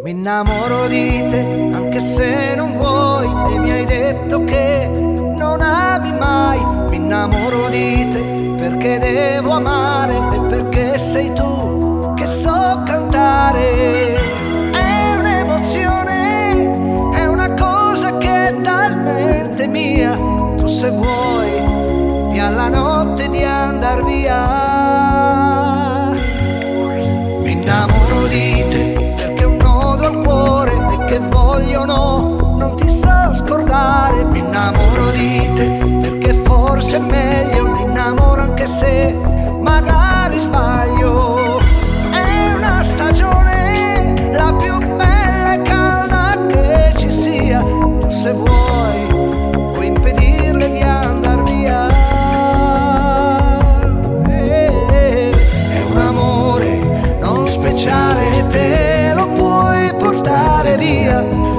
Mi innamoro di te anche se non vuoi e mi hai detto che non ami mai. Mi innamoro di te perché devo amare e perché sei tu che so cantare. È un'emozione, è una cosa che è talmente mia. Tu se vuoi di alla notte di andar via. Mi innamoro di te al cuore e che voglio non ti so scordare. Mi innamoro di te perché forse è meglio. Mi innamoro anche se magari sbaglio. È una stagione la più bella e calda che ci sia. Tu se vuoi puoi impedirle di andar via. È un amore non speciale, te lo puoi portare via.